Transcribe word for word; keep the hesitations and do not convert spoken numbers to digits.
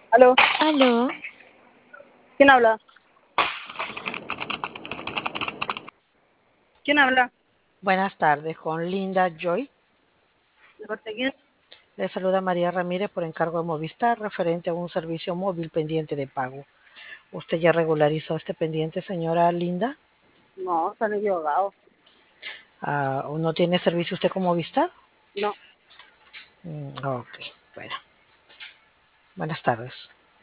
¿Aló? Aló, ¿Quién habla? ¿Quién habla? buenas tardes, con Linda Joy. ¿De parte de quién? Le saluda María Ramírez por encargo de Movistar referente a un servicio móvil pendiente de pago. ¿Usted ya regularizó este pendiente, señora Linda? No, están equivocados. Ah, ¿o no tiene servicio usted con Movistar? No. Mm, ok, bueno. Buenas tardes.